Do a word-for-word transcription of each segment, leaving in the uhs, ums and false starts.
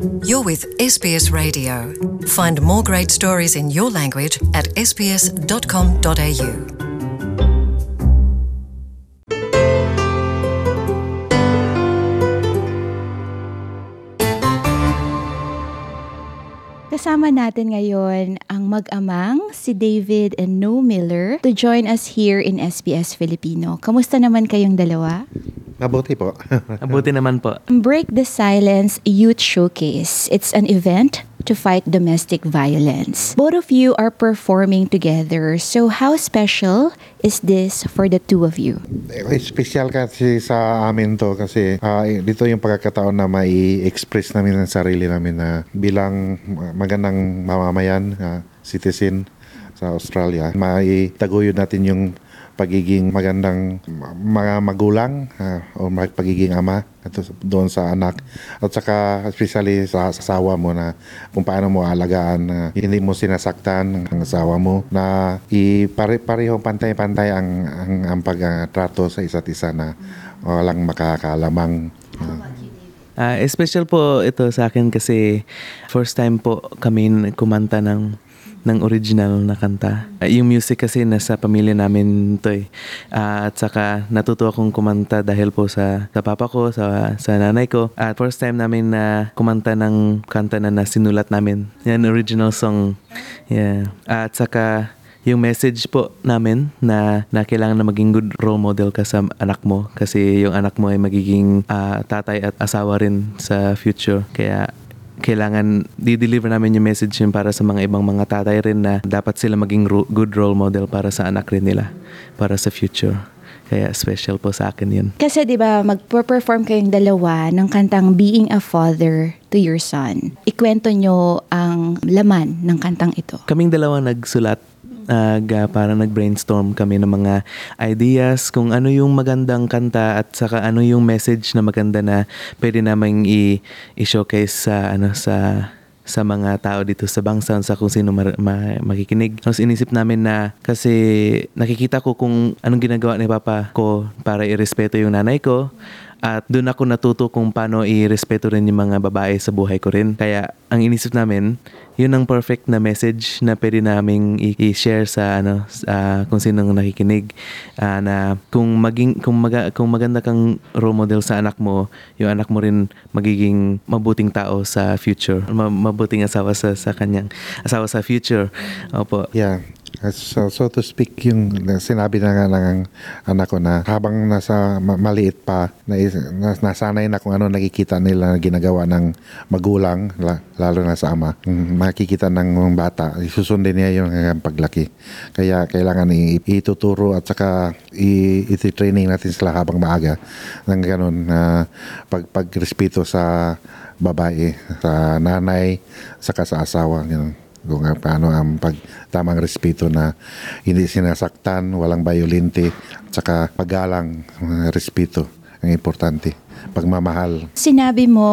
You're with S B S Radio. Find more great stories in your language at s b s dot com dot a u. Kasama natin ngayon ang mag-amang si David and No Miller to join us here in S B S Filipino. Kamusta naman kayong dalawa? Mabuti po. Mabuti naman po. Break the Silence Youth Showcase. It's an event to fight domestic violence. Both of you are performing together. So how special is this for the two of you? Special kasi sa amin to kasi uh, dito yung pagkakataon na mai-express namin ang sarili namin na bilang magandang mamamayan, uh, citizen sa Australia. Maitaguyod natin yung pagiging magandang mga magulang uh, o pagiging ama at doon sa anak at saka especially sa asawa mo na kung paano mo alagaan na uh, hindi mo sinasaktan ang asawa mo na ipare-parehong pantay-pantay ang, ang, ang pagtrato sa isa't isa na walang makakalamang. Uh, Uh, special po ito sa akin kasi first time po kami kumanta ng ng original na kanta. Uh, yung music kasi nasa pamilya namin to eh. Uh, at saka natuto akong kumanta dahil po sa, sa papa ko, sa, sa nanay ko. At first time namin na kumanta ng kanta na nasinulat namin. Yan, original song. Yeah. Uh, at saka yung message po namin na, na kailangan na maging good role model ka sa anak mo kasi yung anak mo ay magiging uh, tatay at asawa rin sa future. Kaya kailangan di-deliver namin yung message yun para sa mga ibang mga tatay rin na dapat sila maging ro- good role model para sa anak rin nila, para sa future. Kaya special po sa akin yun. Kasi di ba mag-perform kayong dalawa ng kantang Being a Father to Your Son. Ikwento nyo ang laman ng kantang ito. Kaming dalawa nagsulat. Nag, uh, para nag-brainstorm kami ng mga ideas kung ano yung magandang kanta at saka ano yung message na maganda na pwede namang i- i-showcase sa ano sa sa mga tao dito sa Bangsan sa kung sino ma- ma- makikinig. Tapos inisip namin na kasi nakikita ko kung anong ginagawa ni Papa ko para irespeto yung nanay ko. At doon ako natuto kung paano i-respeto rin yung mga babae sa buhay ko rin. Kaya ang inisip namin, yun ang perfect na message na pwede naming i-share sa ano uh, kung sinong nakikinig uh, na kung maging kung maga, kung maganda kang role model sa anak mo, yung anak mo rin magiging mabuting tao sa future. Ma- mabuting asawa sa sa kanyang asawa sa future. Opo. Yeah. So, so to speak, yung sinabi na nga ng anak ko na habang nasa maliit pa, na, nasanay na kung ano nakikita nila na ginagawa ng magulang, lalo na sa ama, makikita ng bata, susundin niya yung paglaki. Kaya kailangan ituturo at saka i-training natin sila habang maaga ng ganun na pag, pagrespeto sa babae, sa nanay, saka sa asawa. Ganun. Kung paano ang pagtamang respeto na hindi sinasaktan, walang violente, at saka paggalang, respeto ang importante, pagmamahal. Sinabi mo,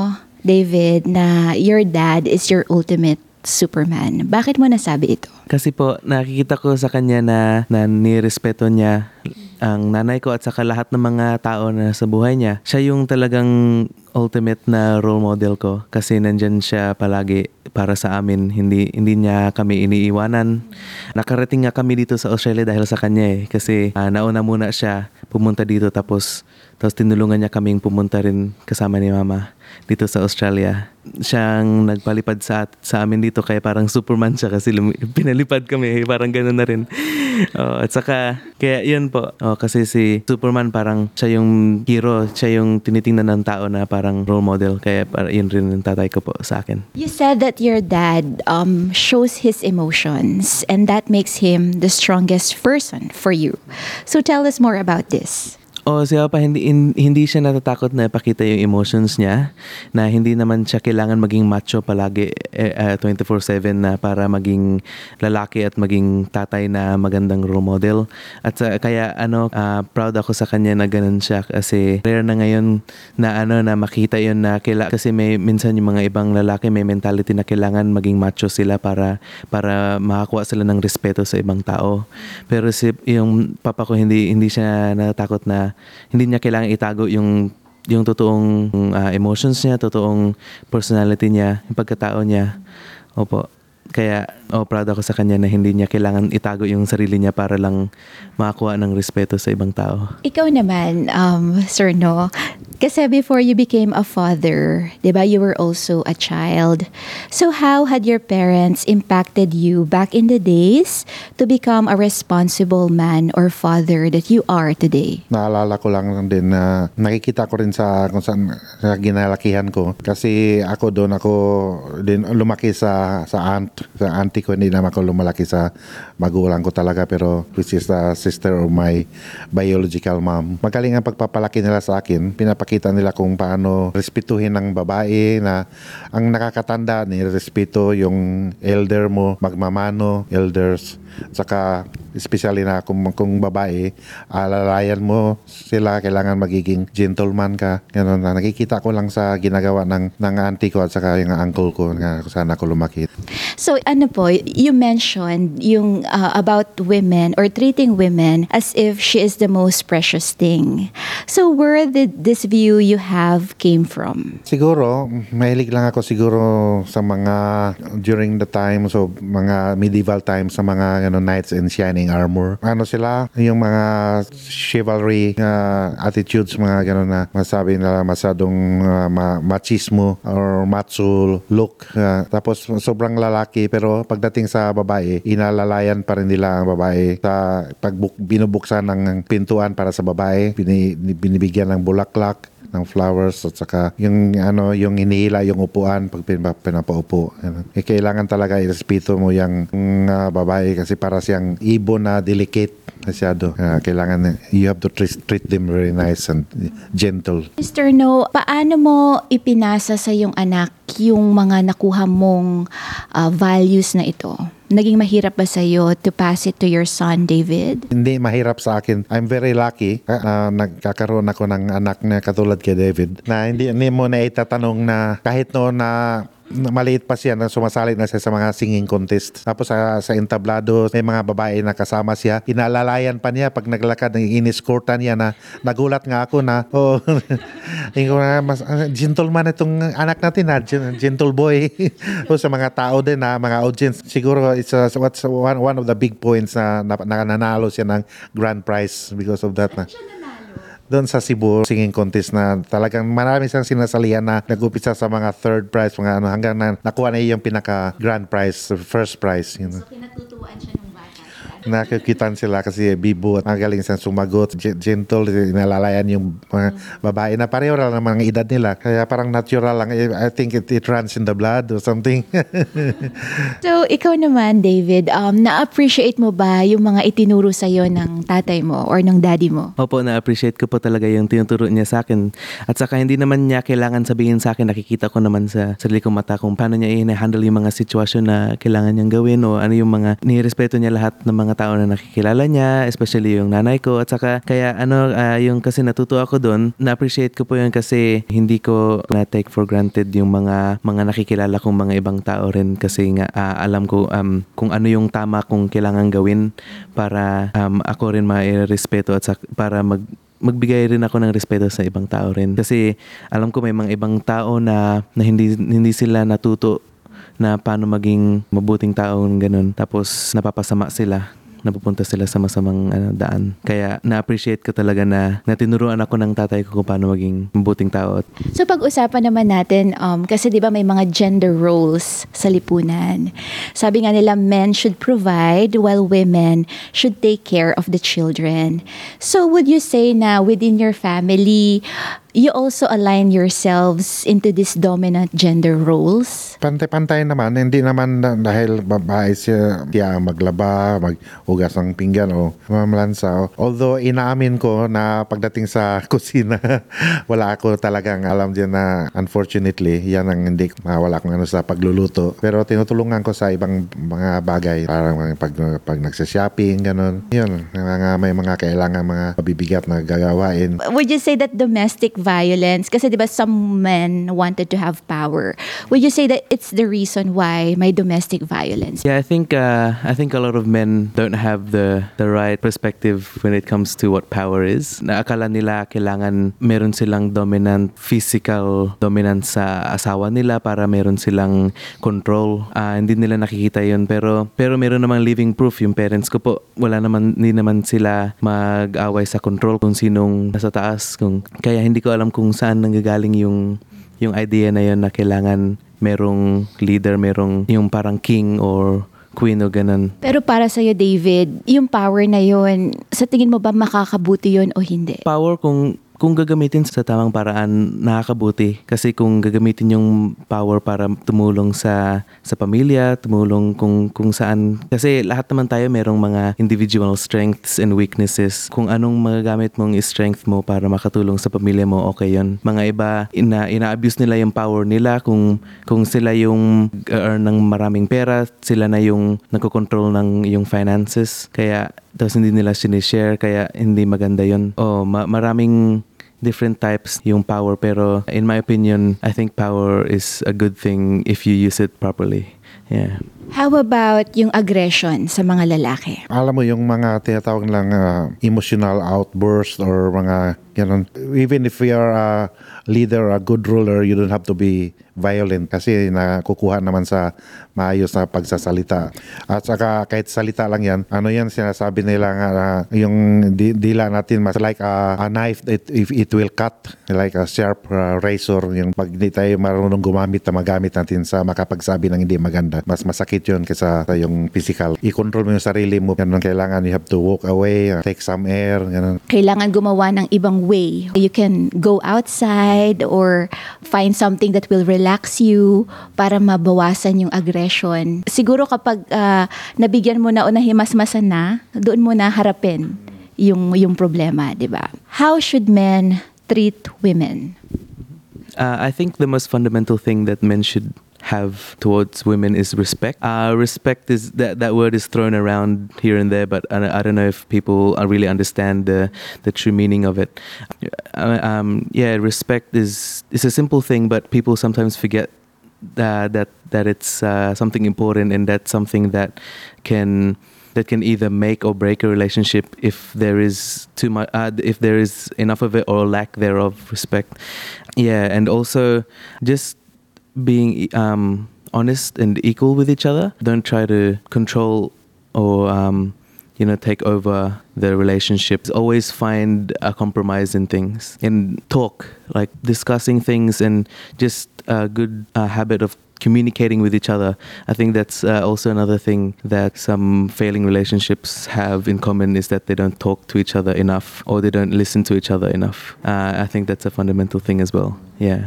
David, na your dad is your ultimate Superman. Bakit mo nasabi ito? Kasi po nakikita ko sa kanya na, na nirespeto niya ang nanay ko at saka lahat ng mga tao na sa buhay niya. Siya yung talagang ultimate na role model ko kasi nandyan siya palagi para sa amin. Hindi hindi niya kami iniiwanan. Nakarating nga kami dito sa Australia dahil sa kanya eh. Kasi uh, nauna muna siya pumunta dito tapos tapos tinulungan niya kaming pumunta rin kasama ni Mama dito sa Australia. Siyang nagpalipad sa sa amin dito kaya parang Superman siya kasi lum- pinalipad kami parang gano'n na rin. Oh, at saka kaya yun po. Oh, kasi si Superman parang siya yung hero, siya yung tinitingnan ng tao na parang role model kaya para yun rin yung tatay ko po sa akin. You said that your dad um shows his emotions and that makes him the strongest person for you. So tell us more about this. O siya pa, hindi, in, hindi siya natatakot na ipakita yung emotions niya, na hindi naman siya kailangan maging macho palagi eh, uh, twenty-four seven na para maging lalaki at maging tatay na magandang role model. At uh, kaya ano, uh, proud ako sa kanya na ganun siya kasi rare na ngayon na ano na makita yun na kaila, kasi may minsan yung mga ibang lalaki may mentality na kailangan maging macho sila para para makakuha sila ng respeto sa ibang tao. Pero si yung papa ko hindi hindi siya natatakot na hindi niya kailangan itago yung yung totoong ah, emotions niya, totoong personality niya, yung pagkatao niya. Opo. Kaya, oh, proud ako sa kanya na hindi niya kailangan itago yung sarili niya para lang makakuha ng respeto sa ibang tao. Ikaw naman, um, Sir No, kasi before you became a father, di ba, you were also a child. So how had your parents impacted you back in the days to become a responsible man or father that you are today? Naalala ko lang din na nakikita ko rin sa kung saan sa ginalakihan ko kasi ako doon ako din lumaki sa sa aunt sa auntie ko, hindi naman ako lumalaki sa magulang ko talaga, pero which is the sister of my biological mom. Magaling ang pagpapalaki nila sa akin. Pinapakita nila kung paano respetuhin ng babae, na ang nakakatanda ni respeto yung elder mo, magmamano, elders, saka especially na kung, kung babae, alalayan mo sila, kailangan magiging gentleman ka. Ganun na nakikita ko lang sa ginagawa ng, ng auntie ko at saka yung uncle ko na kung saan ako lumaki. So ano po, you mentioned yung uh, about women or treating women as if she is the most precious thing. So where did this view you have came from? Siguro, mahilig lang ako siguro sa mga during the time, so mga medieval times, sa mga ano, knights in shining armor. Ano sila, yung mga chivalry uh, attitudes, mga gano'n na masabi nila masadong uh, ma- machismo or macho look. Uh, tapos sobrang lalaki, pero pagdating sa babae, inalalayan pa rin nila ang babae. Sa pagbuk- binubuksan ng pintuan para sa babae, bini- binibigyan ng bulaklak, ng flowers, at saka yung ano yung hinihila yung upuan pag pinapa, pinapaupo. Eh, kailangan talaga irespeto mo yung uh, babae kasi para siyang ibon na delicate masyado. Uh, kailangan you have to treat, treat them very nice and gentle. Mister No, paano mo ipinasa sa iyong anak yung mga nakuha mong uh, values na ito? Naging mahirap ba sa'yo to pass it to your son, David? Hindi mahirap sa akin. I'm very lucky na uh, nagkakaroon ako ng anak na katulad kay David, na hindi, hindi mo na itatanong na kahit noon na maliit pa siya, na sumasali na siya sa mga singing contest. Tapos sa, sa entablado, may mga babae na kasama siya. Inalalayan pa niya pag naglakad, iniskortan niya na nagulat nga ako na, oh, na, mas, uh, gentleman itong anak natin na, gentle boy. O sa mga tao din na, mga audience, siguro it's uh, what's one, one of the big points na, na, na nanalo siya ng grand prize because of that na. Doon sa Cebu singing contest na talagang marami siyang sinasalihan na nag-upisa sa mga third prize, mga ano, hanggang na nakuha na yung pinaka grand prize, first prize. You know. So kinatutuan siya ng bata. Nakikitan sila kasi bibo at magaling siyang sumagot, gentle, inalalayan yung mga babae na pareho lang ng mga edad nila. Kaya parang natural lang. I think it, it runs in the blood or something. So ikaw naman, David, um, na-appreciate mo ba yung mga itinuro sa'yo ng tatay mo or ng daddy mo? Opo, na-appreciate ko po talaga yung tinuturo niya sa akin. At saka hindi naman niya kailangan sabihin sa akin, nakikita ko naman sa sarili kong mata kung paano niya i-handle yung mga sitwasyon na kailangan niyang gawin o ano yung mga nirespeto niya lahat ng mga tao na nakikilala niya, especially yung nanay ko. At saka kaya ano, uh, yung kasi natuto ako doon, na-appreciate ko po yun kasi hindi ko na-take for granted yung mga mga nakikilala kong mga ibang tao rin kasi nga uh, alam ko um, kung ano yung tama kong kailangan gawin para um, ako rin ma-respeto at saka para mag magbigay rin ako ng respeto sa ibang tao rin. Kasi alam ko may mga ibang tao na, na hindi hindi sila natuto na paano maging mabuting tao ganun. Tapos napapasama sila, napupunta sila sa masamang ano, daan. Kaya na-appreciate ko talaga na natinuruan ako ng tatay ko kung paano maging mabuting tao. So pag-usapan naman natin, um, kasi di ba may mga gender roles sa lipunan. Sabi nga nila, men should provide while women should take care of the children. So would you say na within your family, you also align yourselves into these dominant gender roles? Pantay-pantay naman. Hindi naman dahil babae siya, siya maglaba, maghugas ng pinggan o mamlansa. Although inaamin ko na pagdating sa kusina, wala ako talagang alam din na unfortunately, yan ang hindi wala akong ano sa pagluluto. Pero tinutulungan ko sa ibang mga bagay. Parang pag, pag nagsashopping, ganun. Yun, mga, may mga kailangan mga mabibigat na gagawain. Would you say that domestic violence, kasi di ba some men wanted to have power. Would you say that it's the reason why may domestic violence? Yeah, I think uh, I think a lot of men don't have the the right perspective when it comes to what power is. Naakala nila kailangan meron silang dominant physical dominance sa asawa nila para meron silang control. Uh, hindi nila nakikita yun, pero pero meron namang living proof yung parents ko po. Wala naman, hindi naman sila mag-away sa control kung sinong nasa taas. Kung kaya hindi ko alam kung saan nanggagaling yung yung idea na yun na kailangan merong leader, merong yung parang king or queen o ganun. Pero para sa'yo, David, yung power na yun, sa tingin mo ba makakabuti yun o hindi? Power kung kung gagamitin sa tamang paraan, nakakabuti. Kasi kung gagamitin yung power para tumulong sa sa pamilya, tumulong kung kung saan. Kasi lahat naman tayo merong mga individual strengths and weaknesses. Kung anong magagamit mong strength mo para makatulong sa pamilya mo, okay yun. Mga iba, ina, ina-abuse nila yung power nila. Kung kung sila yung earn ng maraming pera, sila na yung nagko-control ng yung finances. Kaya tapos hindi nila sinishare, kaya hindi maganda yun. Oh, ma- maraming different types yung power, pero in my opinion, I think power is a good thing if you use it properly. Yeah. How about yung aggression sa mga lalaki? Alam mo yung mga tinatawag lang uh, emotional outburst or mga ganun. Even if you are a leader, a good ruler, you don't have to be violent kasi nakukuha naman sa maayos na pagsasalita. At saka kahit salita lang yan, ano yan sinasabi nila nga uh, yung di- dila natin mas like a, a knife, it, if it will cut, like a sharp uh, razor. Yung pag hindi tayo marunong gumamit na magamit natin sa makapagsabi ng hindi maganda, mas masakit yun kaysa yung physical. I-control mo yung sarili mo. Ganun kailangan, you have to walk away, take some air. Ganun. Kailangan gumawa ng ibang way. You can go outside or find something that will relax you para mabawasan yung aggression. Siguro kapag uh, nabigyan mo na o nahimasmasan na, doon mo na harapin yung, yung problema, di ba? How should men treat women? Uh, I think the most fundamental thing that men should have towards women is respect. Uh, respect is that that word is thrown around here and there, but I, I don't know if people uh, really understand the the true meaning of it. Uh, um, yeah, respect is is a simple thing, but people sometimes forget uh, that that it's uh, something important, and that's something that can that can either make or break a relationship if there is too much, uh, if there is enough of it or lack thereof respect. Yeah, and also just being um, honest and equal with each other. Don't try to control or um, you know take over the relationships. Always find a compromise in things and talk, like discussing things, and just a good uh, habit of communicating with each other. I think that's uh, also another thing that some failing relationships have in common, is that they don't talk to each other enough, or they don't listen to each other enough. Uh, I think that's a fundamental thing as well. Yeah.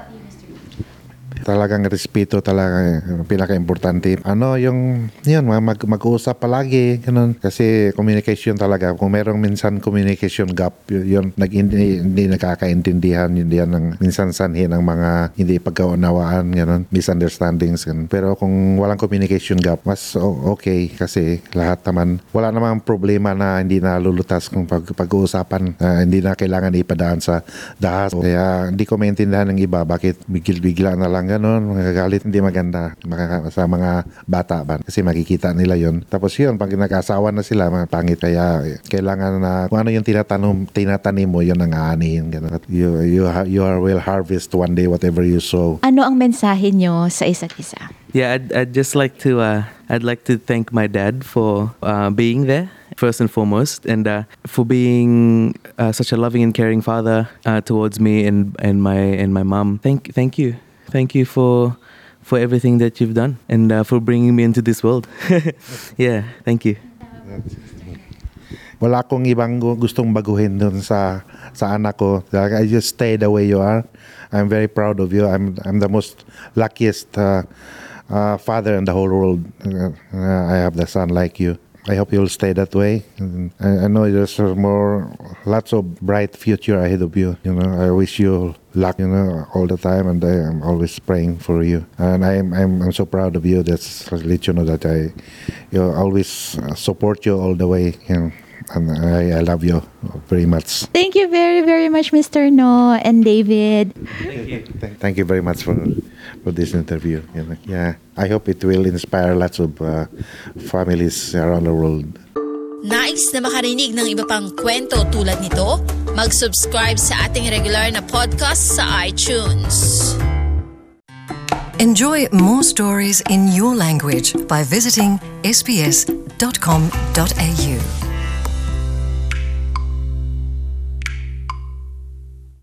Talagang respeto talaga yung pinaka-importante. Ano yung yun, mag, mag-uusap palagi ganun. Kasi communication talaga. Kung merong minsan communication gap, yun, yun nag, hindi, hindi nakakaintindihan, hindi yan ng minsan sanhi ng mga hindi pagkaunawaan, ganun, misunderstandings ganun. Pero kung walang communication gap, mas okay kasi lahat naman, wala namang problema na hindi na lulutas kung pag, pag-uusapan, uh, hindi na kailangan ipadaan sa dahas. Kaya hindi ko maintindihan ng iba bakit bigil-bigla na lang ganon, magagalit, hindi maganda sa mga bata ba? Kasi makikita nila yon. Tapos yun, pag nag-asawa na sila, mga pangit, kaya kailangan na kung ano yung tinatanim, tinatanim mo, yun ang aanihin. Ganon. You, you, you will harvest one day whatever you sow. Ano ang mensahe nyo sa isa't isa? Yeah, I'd, I'd just like to uh, I'd like to thank my dad for uh, being there first and foremost, and uh, for being uh, such a loving and caring father uh, towards me and and my and my mom. Thank thank you. Thank you for for everything that you've done, and uh, for bringing me into this world. Yeah, thank you. Wala akong ibang gustong baguhin dun sa sa anak ko. I just stay the way you are. I'm very proud of you. I'm I'm the most luckiest uh, uh, father in the whole world. Uh, I have the son like you. I hope you'll stay that way. I, I know there's more, lots of bright future ahead of you. You know, I wish you luck, you know, all the time, and I am always praying for you. And I'm I'm I'm so proud of you. That's to let you know that I, you know, always support you all the way. You know, and I, I love you very much. Thank you very, very much, Mister No and David. Thank you. Th- Thank you very much for for this interview. You know, yeah, I hope it will inspire lots of uh, families around the world. Nais na makarinig ng iba pang kwento tulad nito? Mag-subscribe sa ating regular na podcast sa iTunes. Enjoy more stories in your language by visiting s b s dot com dot a u.